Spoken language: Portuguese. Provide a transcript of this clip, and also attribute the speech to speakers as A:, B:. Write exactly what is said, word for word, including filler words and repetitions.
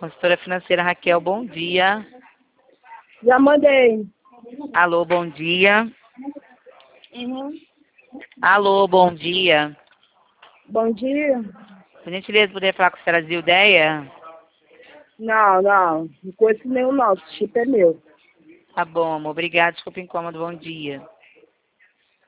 A: Consultora financeira Raquel, bom dia.
B: Já mandei.
A: Alô, bom dia.
B: Uhum.
A: Alô, bom dia.
B: Bom dia.
A: Por gentileza, poderia falar com a senhora Zildeia?
B: Não, não. Não conheço nenhum não. Esse chip é meu.
A: Tá bom, amor. Obrigada. Desculpa o incômodo. Bom dia.